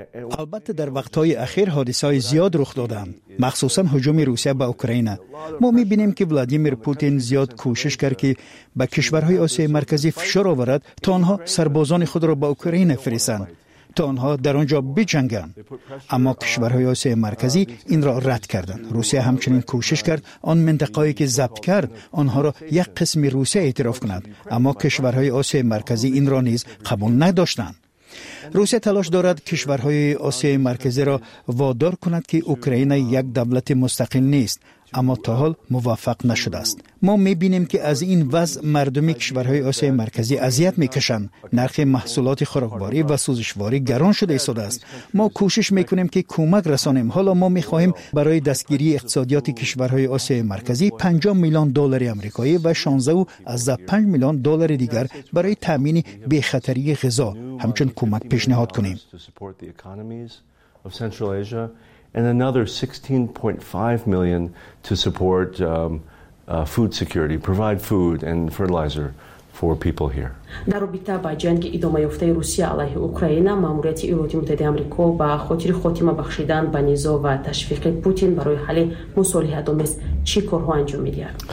البته در وقتهای اخیر حادثه‌های زیاد رخ دادند، مخصوصا هجوم روسیه به اوکراین. ما می‌بینیم که ولادیمیر پوتین زیاد کوشش کرد که به کشورهای آسیای مرکزی فشار آورد تا آنها سربازان خود را به اوکراین فرستند تا آنها در آنجا بجنگند. اما کشورهای آسیای مرکزی این را رد کردند. روسیه همچنین کوشش کرد آن منطقه‌ای که ضبط کرد آنها را یک قسم روسیه اعتراف کند، اما کشورهای آسیای مرکزی این را نیز قبول نداشتند. روسیه تلاش دارد کشورهای آسیای مرکزی را وادار کند که اوکراین یک دولت مستقل نیست، اما تا حال موفق نشده است. ما می‌بینیم که از این وضع مردم کشورهای آسیای مرکزی اذیت می‌کشند. نرخ محصولات خوراکباری و سوزشواری گران شده ایستاده است. ما کوشش می‌کنیم که کمک رسانیم. حالا ما می‌خواهیم برای دستگیری اقتصادیات کشورهای آسیای مرکزی 50 میلیون دلار آمریکایی و 16.5 میلیون دلار دیگر برای تامین بی‌خطری غذا همچون کمک پیشنهاد کنیم. And another 16.5 million to support food security, provide food and fertilizer for people here. در رابطه با جنگ ادامه یافته روسیه علیه اوکراین، ماموریت ایالات متحده آمریکا با خاطر خاتمه بخشیدن به نزاع و تشویق پوتین برای حل مصالحت آمیز چه کارها انجام می‌دهد؟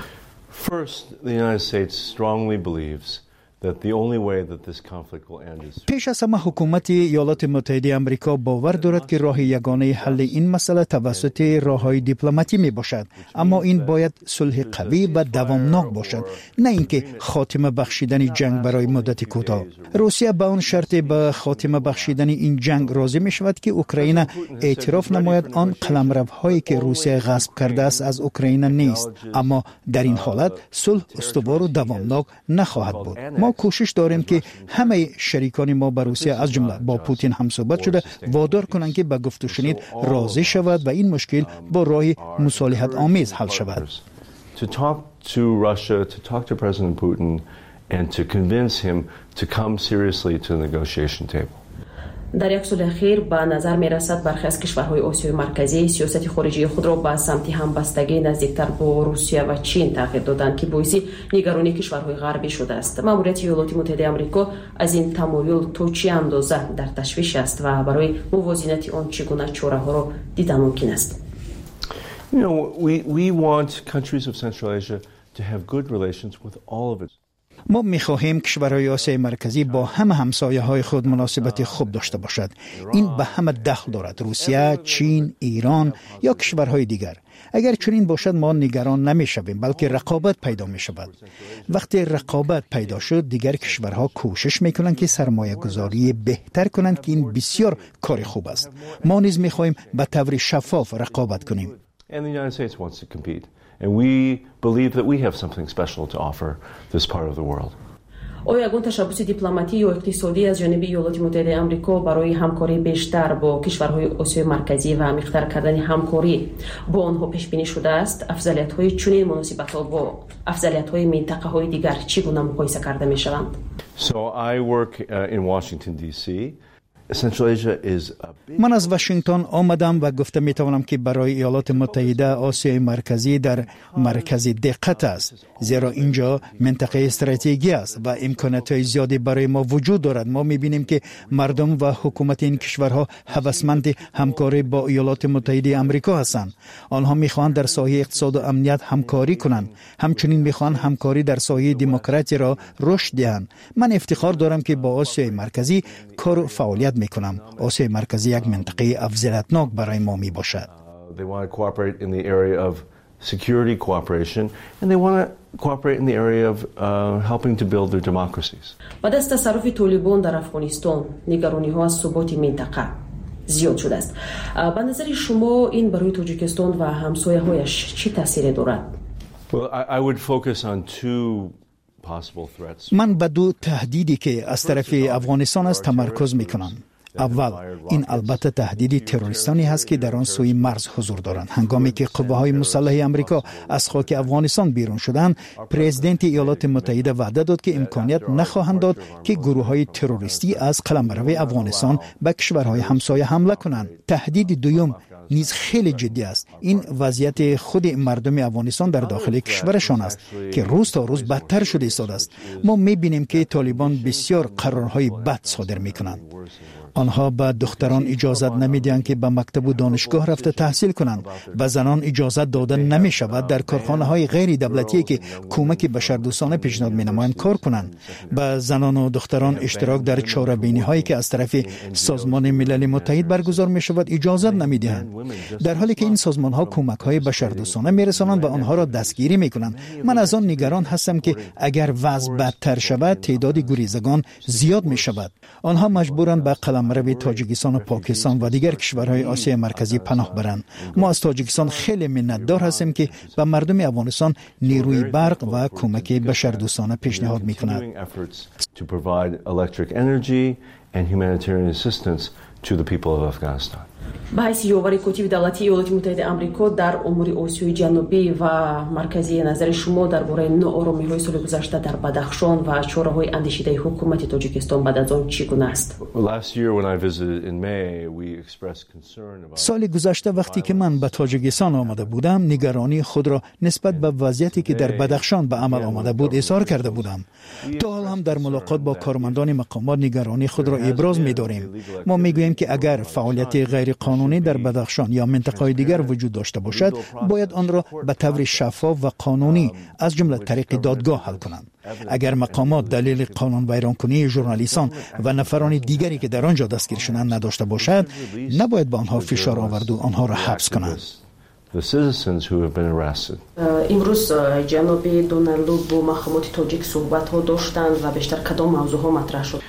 First, the United States strongly believes that the only way that this conflict will end is پیش از همه حکومت ایالات متحده آمریکا باور دارد که راه یگانه حل این مسئله توسط راه‌های دیپلماتی می باشد، اما این باید صلح قوی و دوامناک باشد، نه اینکه خاتمه بخشیدن جنگ برای مدت کوتاه. روسیه با آن شرط به خاتمه بخشیدن این جنگ راضی می شود که اوکراین اعتراف نماید آن قلمروهایی که روسیه غصب کرده است از اوکراین نیست، اما در این حالت صلح استوار و دوامناک نخواهد بود. ما کوشش داریم که همه شریکان ما با روسیه از جمله با پوتین هم صحبت شده وادار کنند که به گفت و شنید راضی شود و این مشکل با راه مصالحت آمیز حل شود. To talk to Russia, to talk to President Putin and to convince him to come seriously to the negotiation table. در یک سال اخیر به نظر می رسد برخی از کشورهای آسیای مرکزی سیاست خارجی خود را به سمت همبستگی نزدیکتر با روسیه و چین تغییر دادند که باعث نگرانی کشورهای غربی شده است. ماموریت ایالات متحده آمریکا از این تمایل تا چه اندازه در تشویش است و برای موازنت آن چگونه چاره‌ها را دیدن ممکن است؟ You know, we want countries of Central Asia to have good relations with all of its. ما می‌خواهیم کشورهای آسیای مرکزی با همه همسایه‌های خود مناسبت خوب داشته باشد. این به همه دخل دارد، روسیه، چین، ایران یا کشورهای دیگر. اگر چنین باشد ما نگران نمی‌شویم، بلکه رقابت پیدا می‌شود. وقتی رقابت پیدا شد دیگر کشورها کوشش می‌کنند که سرمایه‌گذاری بهتر کنند که این بسیار کار خوب است. ما نیز می‌خواهیم به طور شفاف رقابت کنیم. And the United States wants to compete. And we believe that we have something special to offer this part of the world. آیا یگان تشبس دیپلماتی یا اقتصادی از جانب ایالات متحده آمریکا برای همکاری بیشتر با کشورهای آسیای مرکزی و عمیق‌تر کردن همکاری با آنها پیش بینی شده است؟ افضلیت‌های چنین مناسبت‌ها با افضلیت‌های منطقه‌های دیگر چگونه مقایسه کرده می‌شوند؟ So I work in Washington D.C. من از واشنگتن آمدم و گفته میتوانم که برای ایالات متحده آسیای مرکزی در مرکز دقت است، زیرا اینجا منطقه استراتژیکی است و امکانات زیادی برای ما وجود دارد. ما میبینیم که مردم و حکومت این کشورها هوسمند همکاری با ایالات متحده آمریکا هستند. آنها میخواهند در ساحه اقتصاد و امنیت همکاری کنند، همچنین میخواهند همکاری در ساحه دموکراسی را رشد دهند. من افتخار دارم که با آسیای مرکزی کار و فعالیت میکنم. آسیای مرکزی یک منطقه افضلیتناک برای ما می باشد. They want to cooperate in the area of security cooperation and they want to cooperate in the area of helping to build their democracies. بعد از تصرف طالبان در افغانستان نگرانی ها از ثبات منطقه زیاد شده است. به نظر شما این برای تاجیکستان و همسایه‌هایش چه تأثیری دارد؟ Well, I would focus on two possible threats. من به دو تهدیدی که از طرف افغانستان است تمرکز میکنم. اول، این البته تهدید تروریستانی هست که در آن سوی مرز حضور دارند. هنگامی که قوه‌های مسلح آمریکا از خاک افغانستان بیرون شدند، پرزیدنت ایالات متحده وعده داد که امکانیت نخواهند داد که گروه‌های تروریستی از قلمرو افغانستان به کشورهای همسایه حمله کنند. تهدید دوم نیز خیلی جدی است. این وضعیت خود مردم افغانستان در داخل کشورشان است که روز تا روز بدتر شده ایستاده است. ما می‌بینیم که طالبان بسیار قرارهای بد صادر می‌کنند. آنها به دختران اجازه نمیدهند که به مکتب و دانشگاه رفته تحصیل کنند. به زنان اجازه داده نمی شود در کارخانه های غیر دولتی که کمک بشردوستانه پیشنهاد می نمایند کار کنند. به زنان و دختران اشتراک در چاره‌بینی هایی که از طرف سازمان ملل متحد برگزار می شود اجازه نمی دهند. در حالی که این سازمان ها کمک های بشردوستانه می رسانند و آنها را دستگیری می کنند. من از آن نگران هستم که اگر وضع بدتر شود تعداد گریزگان زیاد می شود. آنها مجبورند به قلمرو تاجیکستان و پاکستان و دیگر کشورهای آسیای مرکزی پناه برند. ما از تاجیکستان خیلی منتدار هستیم که به مردم افغانستان نیروی برق و کمک بشردوستانه پیشنهاد می کند. به حیث یاور کتیب دولتی ایالات متحده آمریکا در امور آسیای جنوبی و مرکزی، نظر شما درباره ناآرامی‌های سال گذشته در بدخشان و چاره‌های اندیشیده حکومت تاجیکستان بعد از آن چگونه است؟ سال گذشته وقتی که من به تاجیکستان آمده بودم، نگرانی خود را نسبت به وضعیتی که در بدخشان به عمل آمده بود اظهار کرده بودم. تا حال هم در ملاقات با کارمندان مقامات نگرانی خود را ابراز می‌داریم. ما می‌گوییم که اگر فعالیت غیر قانونی در بدخشان یا منطقه‌های دیگر وجود داشته باشد، باید آن را به طور شفاف و قانونی از جمله طریق دادگاه حل کنند. اگر مقامات دلیل قانون ویرانکنی ژورنالیستان و نفران دیگری که در آنجا دستگیر شدند نداشته باشد، نباید به آنها فشار آورد و آنها را حبس کنند. امروز جناب دونالدو با مقامات تاجیک صحبت‌ها داشتند و بیشتر کدام موضوع‌ها مطرح شد؟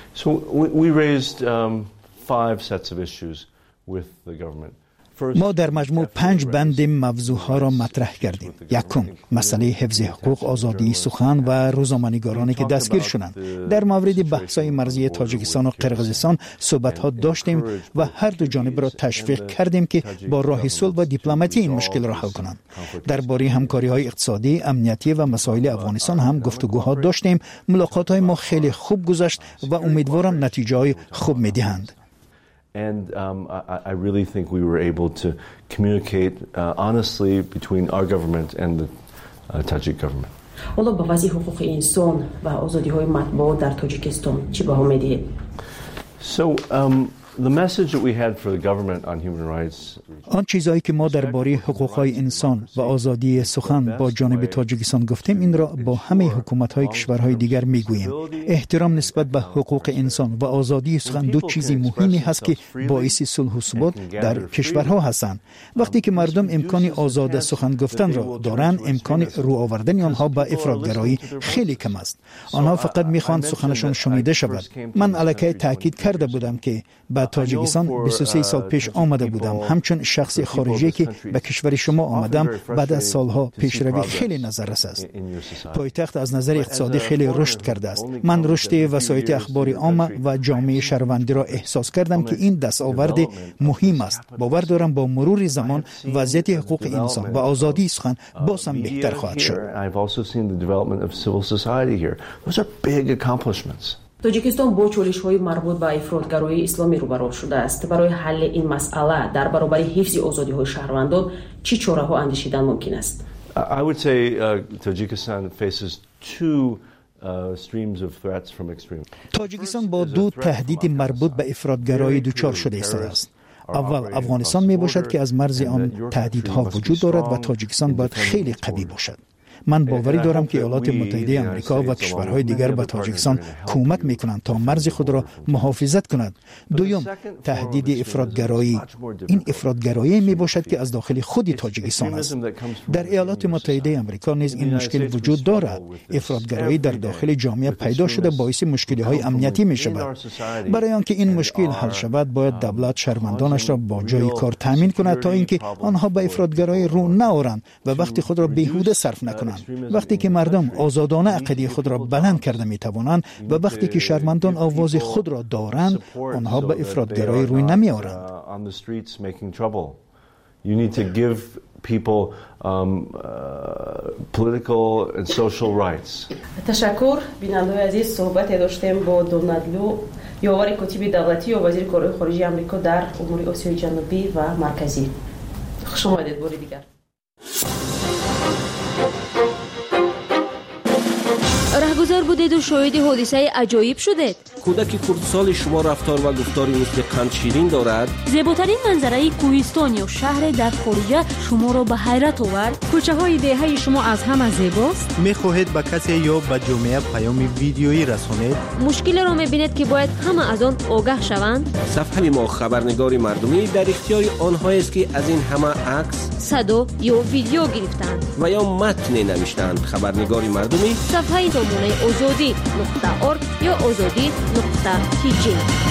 ما در مجموع 5 بند موضوعها را مطرح کردیم. یکم، مسئله حفظ حقوق، آزادی سخن و روزنامه‌نگارانی که دستگیر شدند. در مورد بحث‌های مرزی تاجیکستان و قرقیزستان صحبت‌ها داشتیم و هر دو جانب را تشویق کردیم که با راه صلح و دیپلماسی این مشکل را حل کنند. درباره همکاری‌های اقتصادی، امنیتی و مسائل افغانستان هم گفتگوها داشتیم. ملاقات‌های ما خیلی خوب گذشت و امیدوارم نتیجه‌های خوب می‌دهند. And I really think we were able to communicate honestly between our government and the Tajik government. حالا به وضع حقوق انسان و آزادی‌های مطبوعات در تاجیکستان چی بها می‌دهید؟ The message that we had for the government on human rights. آن چیزایی که ما درباره حقوق‌های انسان و آزادی سخن با جانب تاجیکستان گفتیم، این را با همه حکومت‌های کشورهای دیگر می‌گوییم. احترام نسبت به حقوق انسان و آزادی سخن دو چیز مهمی هست که باعث صلح و ثبات در کشورها هستند. وقتی که مردم امکان آزاد سخن گفتن را دارند، امکان رو آوردن آنها به افراطگرایی خیلی کم است. آنها فقط می‌خواهند سخنشان شنیده شود. من علیه تاکید کرده بودم که به تاجیکستان 23 سال پیش آمده بودم، همچون شخص خارجی که به کشور شما آمدم. بعد از سالها پیشروی خیلی نظررس است. پایتخت از نظر اقتصادی خیلی رشد کرده است. من رشد وسایط اخبار عامه و جامعه شهروندی را احساس کردم که این دستاورد مهم است. باور دارم با مرور زمان وضعیت حقوق انسان و آزادی سخن باز هم بهتر خواهد شد. تاجیکستان با چالش‌های مربوط به افراطگرایی اسلامی روبرو شده است. برای حل این مسئله در برابر حفظ آزادی‌های شهروندان چه چاره‌ها اندیشیدن ممکن است؟ I would say Tajikistan faces two streams of threats from extreme. تاجیکستان با دو تهدید مربوط به افراطگرایی دچار شده است. اول افغانستان می باشد که از مرز آن تهدیدها وجود دارد و تاجیکستان باید خیلی قوی باشد. من باوری دارم که ایالات متحده آمریکا و کشورهای دیگر به تاجیکستان کمک میکنند تا مرز خود را محافظت کند. دوم، تهدید افراطگرایی. این افراطگرایی می باشد که از داخل خود تاجیکستان است. در ایالات متحده آمریکا نیز این مشکل وجود دارد. افراطگرایی در داخل جامعه پیدا شده باعث مشکل‌های امنیتی می شود. برای آنکه این مشکل حل شود، باید دولت شهروندانش را با جای کار تامین کند تا اینکه آنها به افراطگرایی رو نآورند و وقتی خود را بیهوده صرف نکنند. وقتی که مردم آزادانه عقیده خود را بلند کرده می توانند و وقتی که شهروندان آواز خود را دارند، آنها به افراطگرایی روی نمی آورند. You need to give people political and social rights. تشکر. بیننده‌های عزیز، صحبت داشتیم با دونالدو، یاور کتیب دولتی و وزیر کارهای خارجه آمریکا در امور آسیای جنوبی و مرکزی. خوش آمدید بار دیگر. خبرگزار بودید و شاهد حادثه عجایب شدید. کودک کردسال شما رفتار و گفتاری مثل قند شیرین دارد. زیباترین منظره کوهستان یا شهر در خارج شما را به حیرت آورد. کوچه های دهه شما از همه زیباست. میخواهید به کسی یا به جامعه پیام ویدیویی رسانید؟ مشکل را میبینید که باید همه از آن آگاه شوند. صفحه ما خبرنگار مردمی در اختیار آنها است که از این همه عکس، صدا یا ویدیو گرفتند و یا متن نوشتند. خبرنگار مردمی صفحه نمونه azadi.org یا azadi.tg.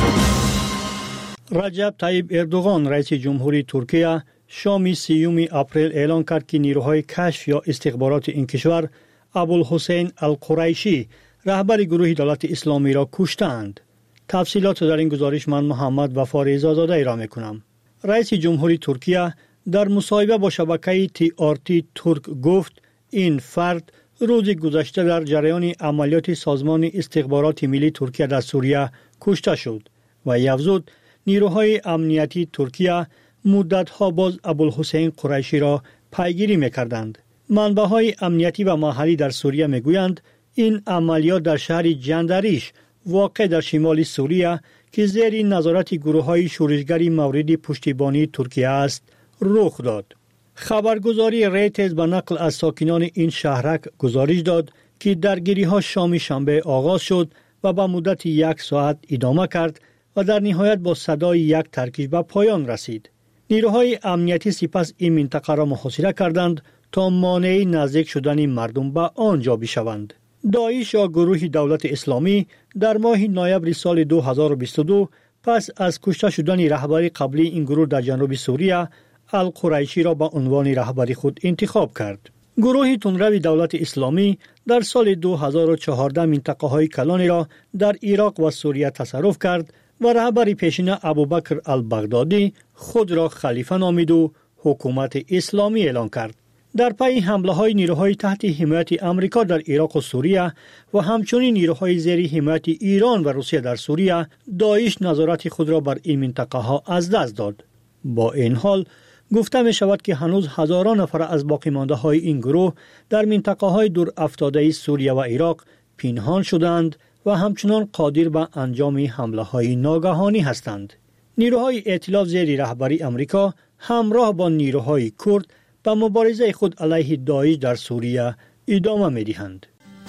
رجب طیب اردوغان رئیس جمهوری ترکیه شام 30 اپریل اعلان کرد که نیروهای کشف یا استخبارات این کشور ابوالحسین القریشی رهبر گروه دولت اسلامی را کشتند. تفصیلات در این گزارش من محمد وفا رضازاده ای را میکنم. رئیس جمهوری ترکیه در مصاحبه با شبکه TRT ترک گفت این فرد روز گذشته در جریان عملیات سازمان استخبارات ملی ترکیه در سوریه کشته شد و افزود نیروهای امنیتی ترکیه مدت‌ها باز ابوالحسین قریشی را پیگیری می‌کردند. منبع‌های امنیتی و محلی در سوریه می‌گویند این عملیات در شهر جندریش واقع در شمال سوریه که زیر نظارت گروه‌های شورشگری مورد پشتیبانی ترکیه است رخ داد. خبرگزاری ریترز به نقل از ساکنان این شهرک گزارش داد که درگیری‌ها شام شنبه آغاز شد و به مدت 1 ساعت ادامه کرد و در نهایت با صدای یک ترکیب به پایان رسید. نیروهای امنیتی سپس این منطقه را محاصره کردند تا مانع نزدیک شدن مردم به آنجا بشوند. داعش یا گروه دولت اسلامی در ماه نوامبر سال 2022 پس از کشته شدن رهبر قبلی این گروه در جنوب سوریه القریشی را به عنوان رهبر خود انتخاب کرد. گروه تندرو دولت اسلامی در سال 2014 منطقه‌های کلانی را در عراق و سوریه تصرف کرد و رهبر پیشین ابوبکر البغدادی خود را خلیفه نامید و حکومت اسلامی اعلان کرد. در پی حمله‌های نیروهای تحت حمایت آمریکا در عراق و سوریه و همچنین نیروهای زیر حمایت ایران و روسیه در سوریه، داعش نظارت خود را بر این منطقه‌ها از دست داد. با این حال گفته می شود که هنوز هزاران نفر از باقی مانده های این گروه در منطقه های دور افتاده سوریه و عراق پنهان شدند و همچنان قادر به انجام حمله های ناگهانی هستند. نیروهای ائتلاف زیر رهبری آمریکا همراه با نیروهای کرد به مبارزه خود علیه داعش در سوریه ادامه می دهند.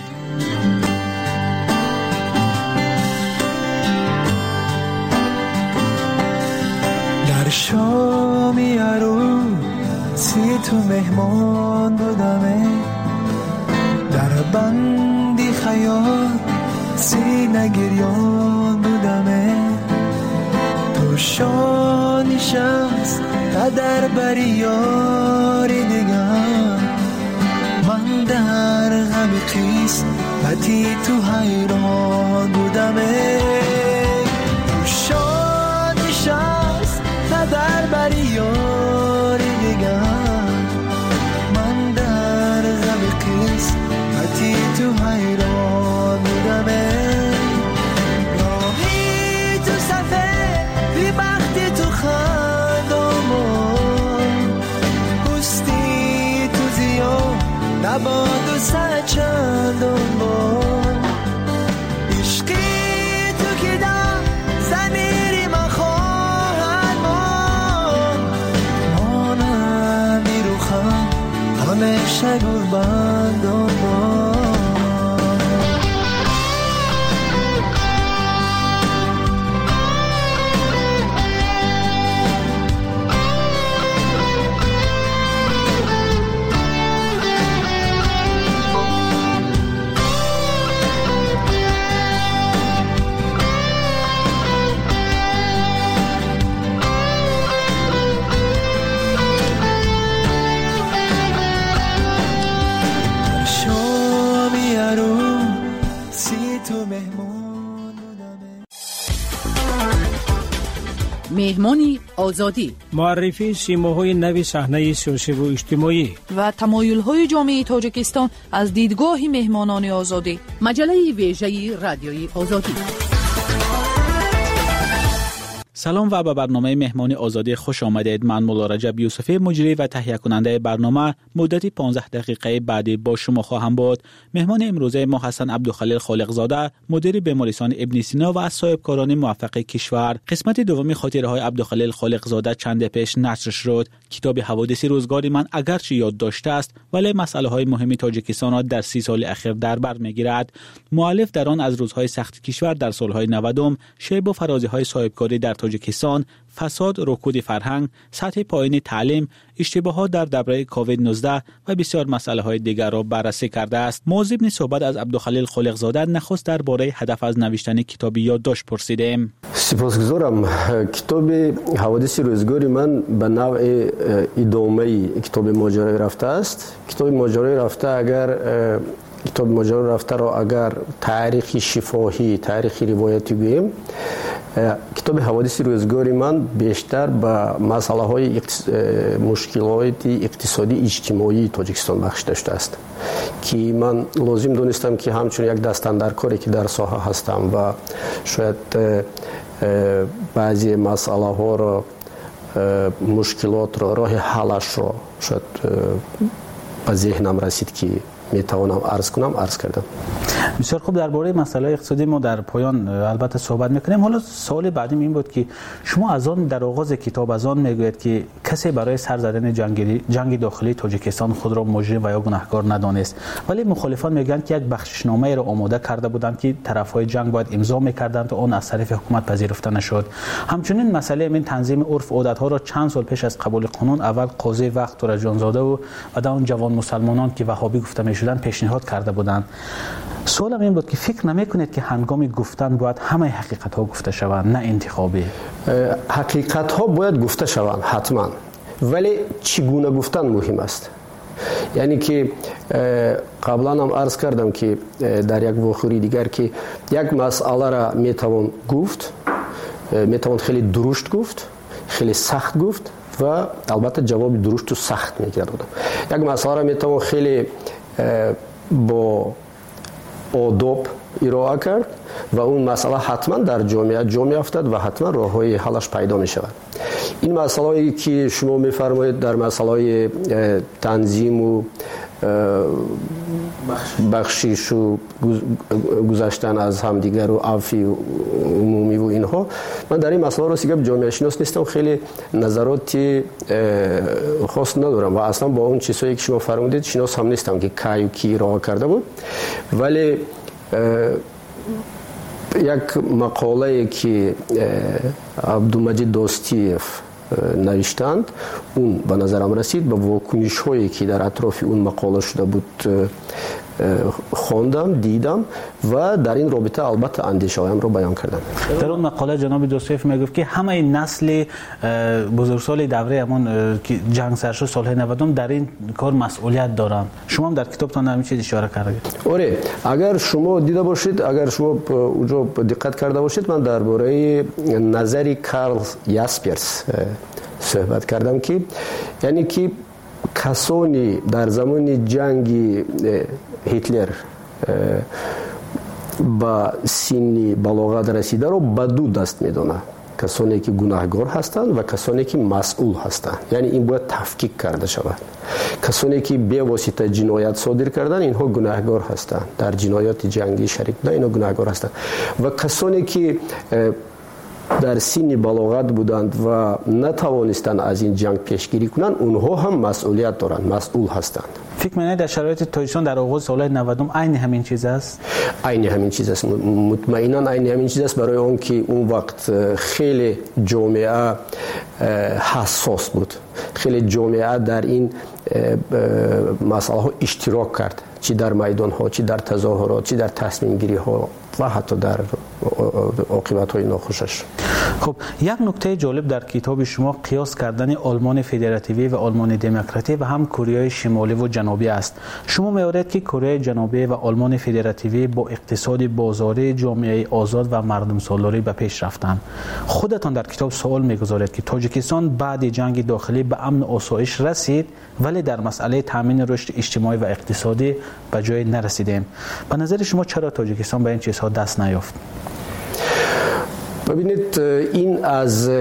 شامی عروسی تو مهمان بودمه، در بندی خیال سینه گریان بودمه، تو شانی شمس قدر بری یاری دیگر، من در غم خیس بتی تو حیران بودمه، تو شانی شمس در بری یاری دیگر، من در غم قسمتی تو حیران بودمه، راهی تو صفه بی بختی تو خندمان، پستی تو زیاد نباد و سر چندان بار، عشقی تو که در زمیری من همیشه قربان دارم. مهمانی آزادی، معرفی سیماهای نوی صحنه سیاسی و اجتماعی و تمایل‌های جامعه تاجیکستان از دیدگاه مهمانان آزادی. مجله ویژه رادیوی آزادی. سلام و به برنامه مهمانی آزادی خوش آمدید. من مولا رجب یوسفی، مجری و تهیه کننده برنامه، مدتی 15 دقیقه بعدی با شما خواهم بود. مهمان امروزه ما حسن عبدالخلیل خالقزاده، مدیر بیمارستان ابن سینا و از صاحبکاران موفق کشور. قسمت دوم خاطره های عبدالخلیل خالقزاده چند پیش نشر شد. کتاب حوادث روزگار من اگرچه یاد داشته است ولی مسئله های مهم تاجیکستان را در 30 سال اخیر در بر میگیرد. مؤلف در آن از روزهای سخت کشور در سالهای 90، شیب و فرازی های صاحبکاری در تاجیکستان، فساد، رکود فرهنگ، سطح پایین تعلیم، اشتباهات در دوره کووید 19 و بسیار مسائل های دیگر را بررسی کرده است. موضوع صحبت از عبدالخلیل خالقزاده نخست درباره هدف از نوشتن کتاب یادداشت پرسیدیم. سپاسگزارم. کتاب حوادث روزگار من به نوع ادامه کتاب ماجرای رفته است. کتاب ماجرای رفته کتاب ماجرای رفته را اگر تاریخ شفاهی، تاریخ روایتی گوییم، کتاب حوادث روزگار من بیشتر به مسئله های مشکلات اقتصادی اجتماعی تاجیکستان بخش داشته است که من لازم دونستم که همچون یک دستاندرکاری که در ساحه هستم و شاید بعضی مسئله ها را، مشکلات را، راه حلش را شاید به ذهنم رسید که میتوانم عرض کردم. بسیار خوب. درباره مسئله اقتصادی ما در پایان البته صحبت میکنیم. حالا سوال بعدیم این بود که شما از آن در آغاز کتاب از آن میگوید که کسی برای سر زدن جنگ داخلی تاجیکستان خود را مجرم و یا گناهکار ندانست، ولی مخالفان میگن که یک بخششنامه را آماده کرده بودند که طرفهای جنگ باید امضا میکردند و آن از طرف حکومت پذیرفته نشد. همچنین مسئله این تنظیم عرف و عادت‌ها را چند سال پیش از قبول قانون اول قاضی وقت تورجانزاده و بعد اون جوان مسلمانان که وهابی گفته میشدن پیشنهاد کرده بودند. سوالم این بود که فکر نمی‌کنید که هنگام گفتن باید همه حقیقت‌ها گفته شوند، نه انتخابی؟ حقیقت‌ها باید گفته شوند حتما، ولی چگونه گفتن مهم است. یعنی که قبلا هم عرض کردم که در یک واقعی دیگر که یک مسئله را میتوان گفت، میتوان خیلی درشت گفت، خیلی سخت گفت و البته جواب درشت و سخت میگردم. یک مسئله را میتوان خیلی با آداب ارائه کرد و اون مسئله حتما در جامعه افتاد و حتما راههای حلش پیدا می شود. این مسئله که شما میفرمایید در مسئله تنظیم و بخشش و گذشتن از همدیگر و عفی و عمومی و اینها، من در این مسئله راستی که جامعه شناس نیستم، خیلی نظرات خاص ندارم و اصلا با اون چیزایی که شما فرمودید شناس هم نیستم که کی راه کرده بود. ولی یک مقاله که عبدالمجید داستیف نوشتند، اون به نظرم رسید. به واکنش هایی که در اطراف اون مقاله شده بود خواندم، دیدم و در این رابطه البته اندیشه هایم رو بیان کردم. در اون مقاله جناب دوستویف میگفت که همه نسل بزرگسال دوره همون که جنگ سر شد سالهای 90 در این کار مسئولیت دارن. شما هم در کتابتان همین چیز اشاره کردید. آره، اگر شما دیده باشید، اگر شما اونجا دقت کرده باشید، من درباره نظری کارل یاسپرس صحبت کردم که یعنی که کسانی در زمان جنگ هیتلر با سن بلاغت رسیده رو به دو دست میدونه، کسانی که گناهکار هستند و کسانی که مسئول هستند. یعنی این باید تفکیک کرده شود. کسانی که به واسطه جنایت صادر کردن اینها گناهکار هستند، در جنایات جنگی شریک بودن اینها گناهکار هستند و کسانی که در سن بلاغت بودند و نتوانستند از این جنگ پیشگیری کنند، اونها هم مسئولیت دارند، مسئول هستند. فکر می‌کنید در شرایط تاجیکستان در آغاز سال 90 عین همین چیز است؟ عین همین چیز است، مطمئنا عین همین چیز است، برای اون که اون وقت خیلی جامعه حساس بود، خیلی جامعه در این مسئله ها اشتراک کرد، چی در میدان ها، چی در تظاهرات، چی در تصمیم گیری ها و حتی در عاقبت های ناخوشش. خب یک نکته جالب در کتاب شما قیاس کردن آلمان فدراتیوی و آلمان دموکراتی و هم کره شمالی و جنوبی است. شما می‌آورید که کره جنوبی و آلمان فدراتیوی با اقتصاد بازاری، جامعه آزاد و مردم سالاری به پیش رفتند. خودتان در کتاب سوال می‌گذارید که تاجیکستان بعد جنگ داخلی به امن و آسایش رسید ولی در مسئله تامین رشد اجتماعی و اقتصادی به جای نرسیدیم. به نظر شما چرا تاجیکستان به این چیزها دست نیافت؟ ببینید این از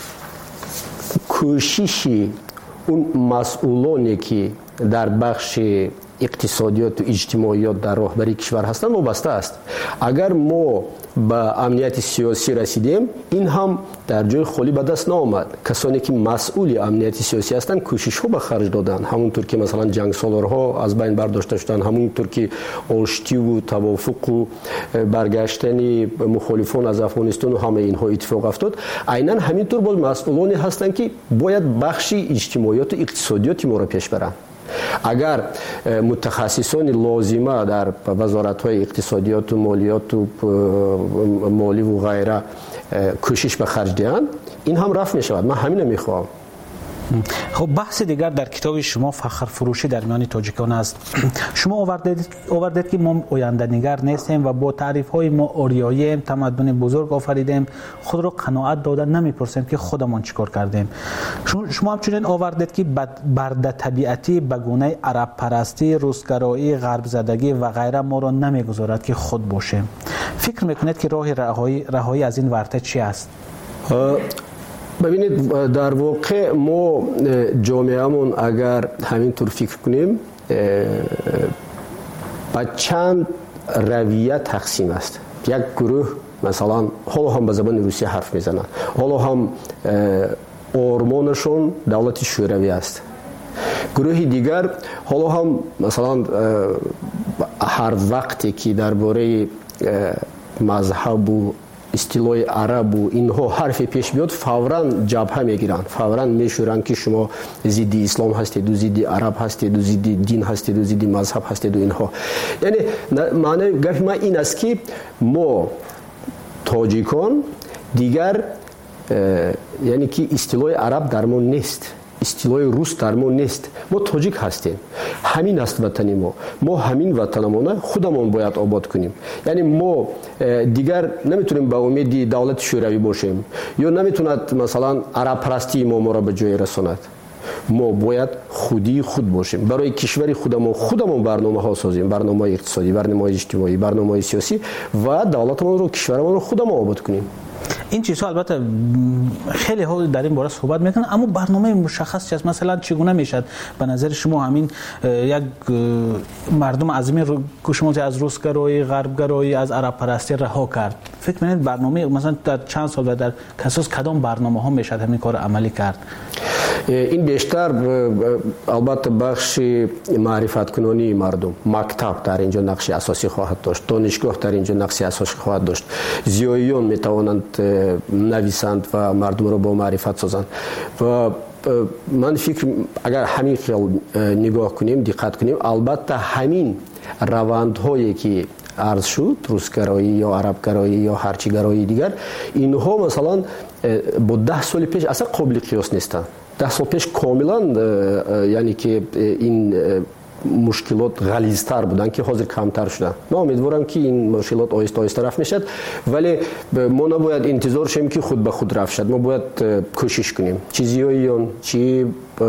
کوششی اون مسئولانی که در بخش اقتصادیات و اجتماعیات در راهبری کشور هستند وابسته است. اگر ما به امنیت سیاسی رسیدیم این هم در جای خالی به دست نآمد. کسانی که مسئول امنیت سیاسی هستند کوشش ها به خرج دادند، همونطور که مثلا جنگ سالارها از بین برداشته شدند، همونطور که آشتی و توافق و برگشتن مخالفان از افغانستان و همه اینها اتفاق افتاد. عیناً همینطور باز مسئولانی هستند که باید بخش اجتماعیات و اقتصادیات ما را پیش برند. اگر متخصصان لازمه در وزارت‌های اقتصادیات و مالیات و مالی و غیره کوشش به خرج دهند این هم رفع می شود. من همین میخواهم. خب بحث دیگر در کتاب شما فخر فروشی در میان تاجیکان است. شما آوردید که ما آینده نگر نیستیم و با تعریف های ما اوریاییم، تمدن بزرگ آفریدیم، خود را قناعت داده نمیپرسیم که خودمان چیکار کردیم. شما همچنین آوردید که برده طبیعتی به گونه عرب پرستی، روسگرایی، غرب زدگی و غیره ما را نمیگذارد که خود باشیم. فکر میکنید که راه رهایی از این ورطه چی است؟ ببینید در واقع ما جامعهمون اگر همینطور فکر کنیم با چند رویه تقسیم است. یک گروه مثلا حالا هم به زبان روسی حرف میزنن، حالا هم آرمانشون دولت شوروی است. گروه دیگر حالا هم مثلا هر وقتی که درباره مذهب و اصطلاح عرب و اینها حرفی پیش بیاد فوراً جبهه میگیرن، فوراً میشورن که شما ضد اسلام هستید و ضد عرب هستید و ضد دین هستید و ضد مذهب هستید و اینها. یعنی معنی گفت ما این است که ما تاجیکان دیگر یعنی که اصطلاح عرب در ما نیست، اصطلاح روس در ما نیست، ما تاجیک هستیم. همین است وطن ما همین وطنمونه خودمون باید آباد کنیم. یعنی ما دیگر نمیتونیم به امید دولت شوروی باشیم یا نمیتوند مثلا عرب پرستی ما را به جای رساند. ما باید خود باشیم، برای کشور خودمون برنامه ها سازیم، برنامه اقتصادی، برنامه اجتماعی، برنامه سیاسی و دولتمون رو کشورمون رو خودمون آباد کنیم. این چیزها البته خیلی ها در این باره صحبت میکنن، اما برنامه مشخص چیست؟ مثلا چگونه میشد به نظر شما همین یک مردم عظیمی رو که شما از روسگرایی، غربگرایی، از عرب پرستی رها کرد؟ فکر میکنید برنامه مثلا در چند سال و در اساس کدام برنامه ها میشد همین کار عملی کرد؟ این بیشتر البته بخش معرفت کنانی مردم، مکتب در اینجا نقش اساسی خواهد داشت، دانشگاه در اینجا نقش اساسی خواهد داشت. زیاییان میتوانند نویسند و مردم را با معرفت سازند و من فکر اگر همین خیال نگاه کنیم، دقت کنیم، البته همین روندهایی که عرض شد، روسگرایی یا عربگرایی یا هرچی گرایی دیگر، اینها مثلا با 10 سال پیش اصلا قابل قیاس نیستند. 10 سال پیش کاملا یعنی که این مشکلات غلیظتر بودن که حاضر کمتر شدن. من امیدوارم که این مشکلات آهسته آهسته رفع میشد، ولی ما نباید انتظار شیم که خود به خود رفع شد. ما باید کوشش کنیم، چیزیاییان چی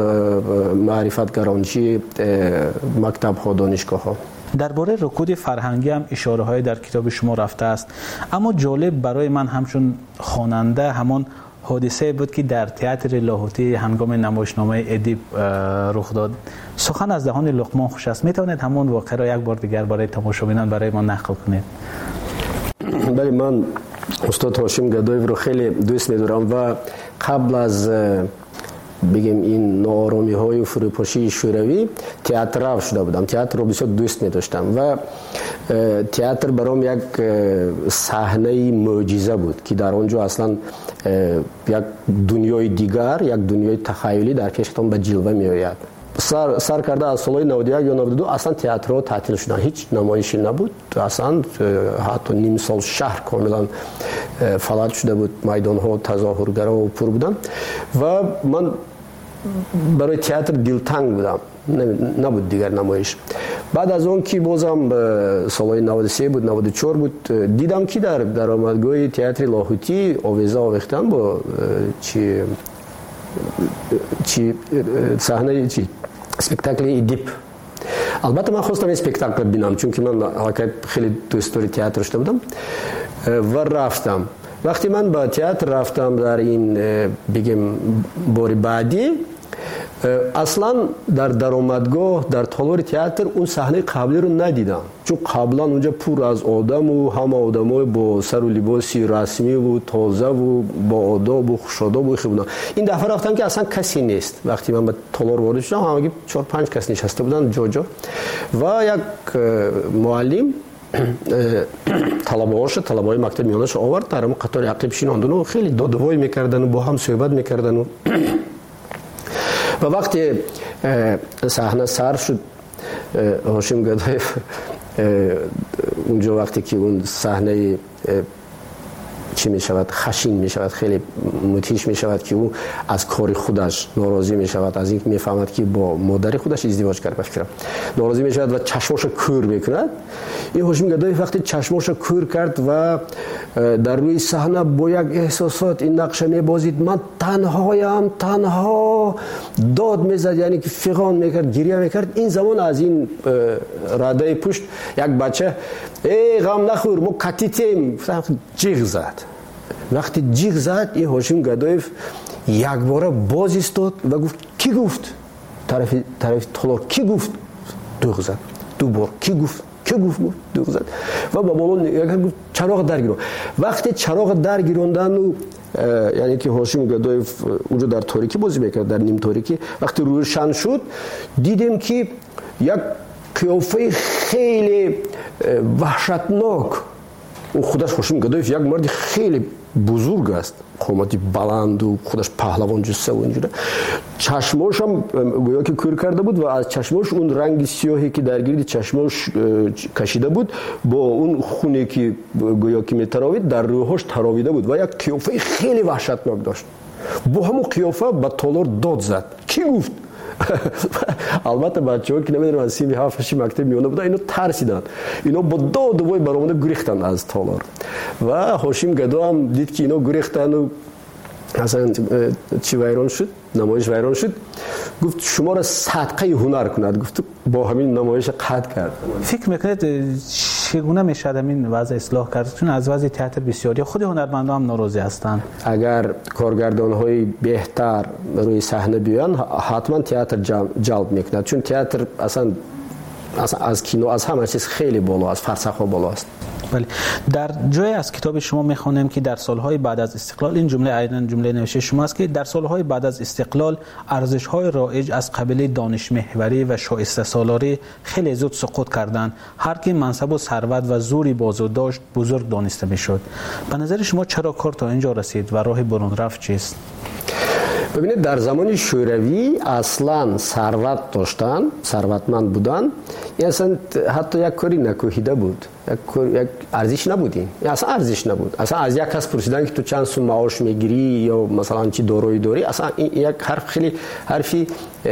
معرفتگران چی مکتب ها، دانشگاه ها. درباره رکود فرهنگی هم اشاره های در کتاب شما رفته است، اما جالب برای من همچون خواننده همان حادثه بود که در تئاتر لاهوتی هنگام نمایشنامه ادیب رخ داد. سخن از دهان لقمان خوش است. میتوانید همون واقعه را یک بار دیگر برای تماشاگران برای ما نقل کنید؟ بله، من استاد هاشم گدایف رو خیلی دوست می‌دارم و قبل از بگیم این ناآرامی های و فروپاشی شوروی تئاتر رفت شده بودم. تئاتر رو بسیار دوست می داشتم و تئاتر برام یک صحنه معجزه بود که در آنجا اصلا یک دنیای دیگر، یک دنیای تخیلی در پیشتان به جلوه می آید. سر کرده از سال 91 یا 92 اصلا تئاترها تعطیل شدن، هیچ نمایشی نبود، اصلا حتی نیم سال شهر کاملا فلج شده بود، میدان ها تظاهرگرا و پر بودن و من برای تئاتر دلتنگ بودم، نبود دیگر نمایش. بعد از اون که بازم سالهای 93 بود 94 بود دیدم که در درآمدگاه تئاتر لاهوتی آویزه آویختن با چی صحنه چی اسپکتاکل ادیب. البته من خواستم اسپکتاکل ببینم چون که من حقیقت خیلی دوست داری تئاتر شده بودم و رفتم وقتی من با تئاتر رفتم در این بگیم بار بعدی، اصلا در درآمدگاه در تالار تئاتر اون صحنه قبلی رو ندیدم، چون قبلا اونجا پر از آدم و همه آدمای با سر و لباسی رسمی و تازه و با آداب و خوش‌آداب و بودن. این دفعه رفتم که اصلا کسی نیست. وقتی من به تالار وارد شدم همگی 4-5 کس نشسته بودن جا و یک معلم طلبه‌های مکتب میانش آورد در اون قطار عقب شیناندن و خیلی دادوایی میکردن و با هم صحبت میکردن و وقتی صحنه سر شد هاشم گدایف اونجا وقتی که اون صحنه چی می شود خشین می شود، خیلی متیش می شود که او از کار خودش ناراضی می شود، از اینکه می فهمد که با مادر خودش ازدواج کرده فکر کنم ناراضی می شود و چشماش کور میکند. این هاشم گدایف وقتی چشماش کور کرد و در روی صحنه با یک احساسات این نقشه می بازید، من تنها داد میزد، یعنی که فغان میکرد، گریه میکرد. این زمان از این رده پشت یک بچه ای غم نخور ما کتیتیم جیغ زد. وقتی جیغ زد این هاشم گدایف یک بار باز ایستاد و گفت کی گفت؟ طرف تالار کی گفت؟ دوغ زد. دو بار کی گفت؟ دوغ زد و با بالون گفت چراغ درگیرون. وقتی چراغ درگیروندن و یعنی که هاشم گدایف اونجا در تاریکی بازی میکرد، در نیم تاریکی، وقتی روشن شد دیدیم که یک قیافه خیلی وحشتناک. او خودش هاشم گدایف یک مرد خیلی بزرگ است، قامتی بلند و خودش پهلوان جسه و اینجوره. چشماش هم گویا که کور کرده بود و از چشماش اون رنگ سیاهی که در گرد چشماش کشیده بود با اون خونی که گویا که میتراوید در روحش تراویده بود و یک قیافه خیلی وحشتناک داشت. با همون قیافه به تالار داد زد کی گفت؟ البته بچه‌ها که نمیدونم از 37 مکتب میونه بودن اینا ترسیدن، اینا با داد و وای برآمده گریختن از تالار و هاشم گدا هم دید که اینا گریختن و اصلا چی ویران شد، نمایش ویران شد. گفت شما را صدقه هنر کند. گفت با همین نمایش قطع کرد. فکر میکنید چگونه میشه این وضع اصلاح کرد؟ چون از وضع تئاتر بسیاری خود هنرمندان هم ناراضی هستند. اگر کارگردان‌های بهتر روی صحنه بیان حتما تئاتر جلب میکند، چون تئاتر اصلا از کینو از همه چیز خیلی بالا، از فرسخ‌ها بالا است. بله. در جای از کتاب شما میخوانیم که در سالهای بعد از استقلال، این جمله عیناً جمله نوشته شما است که در سالهای بعد از استقلال ارزش‌های رایج از قبیل دانش محوری و شایسته سالاری خیلی زود سقوط کردند. هر کی منصب و ثروت و زوری بازو داشت بزرگ دانسته میشد. به نظر شما چرا کار تا اینجا رسید و راه برون رفت چیست؟ ببینید در زمان شوروی اصلا ثروت داشتن، ثروتمند بودن، اصلا حتی یک کاری نکوهیده بود، یک ارزش نبودی، اصلا ارزش نبود. اصلا از یک کس پرسیدن که تو چند سوم معاش میگیری یا مثلا چی دارایی داری، اصلا یک حرف خیلی حرفی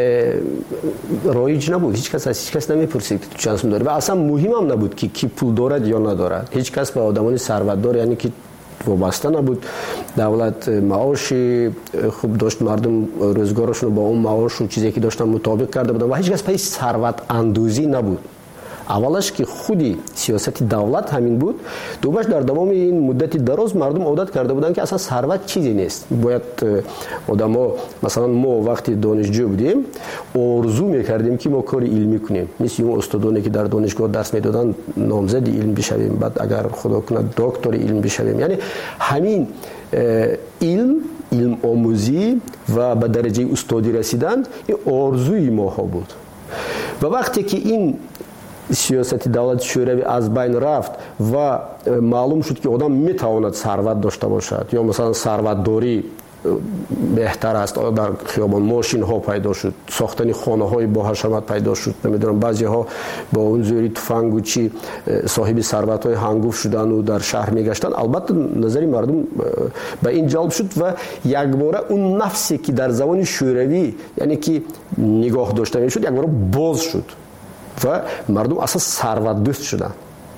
رایج نبود. هیچ کس نمیپرسید که تو چند سوم داری و اصلا مهم هم نبود که کی پول دارد یا ندارد. هیچ کس به آدمان ثروتدار یعنی که وابسته نبود. دولت معاش خوب داشت، مردم روزگارشون با اون معاش و چیزی که داشتن مطابق کرده بودن و هیچ کس پای ثروت اندوزی نبود. اولش که خودی سیاست دولت همین بود، دومش در تمام این مدت دراز مردم عادت کرده بودن که اصلا ثروت چیزی نیست. باید آدما مثلا ما وقتی دانشجو بودیم آرزو میکردیم که ما کار علمی کنیم، مثل اون استادانی که در دانشگاه درس میدادن نامزد علم بشویم، بعد اگر خدا کنه دکتر علم بشویم. یعنی همین علم آموزی و به درجه استادی رسیدن این آرزوی ما ها بود. و وقتی که این سیاست دولت شوروی از بین رفت و معلوم شد که آدم میتواند ثروت داشته باشد یا مثلا ثروت داری بهتر است، در خیابان ماشین ها پیدا شد، ساختن خانه های با حشمت پیدا شد، نمیدونم بعضی ها با اون زوری تفنگ و چی صاحب ثروت های هنگوف شدن و در شهر میگشتن. البته نظری مردم به این جلب شد و یک باره اون نفسی که در زمان شوروی یعنی که نگاه داشته میشد یک باره باز شد و مردم اصلا ثروت دوست شدن.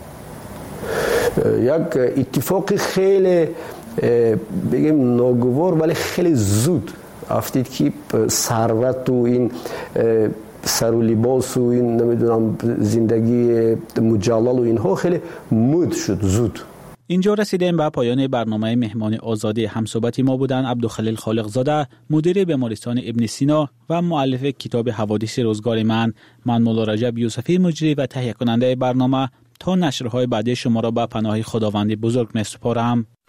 یک اتفاق خیلی بگیم ناگوار ولی خیلی زود افتید که ثروت و این سر و لباس و این نمیدونم زندگی مجلل و اینها خیلی مد شد زود. اینجا رسیدیم به پایان برنامه مهمان آزادی. همصحبت ما بودند عبدالخلیل خالق زاده، مدیر بیمارستان ابن سینا و مؤلف کتاب حوادث روزگار من مولا رجب یوسفی، مجری و تهیه کننده برنامه. تا نشرهای بعدی شما را به پناه خداوند بزرگ می‌سپارم.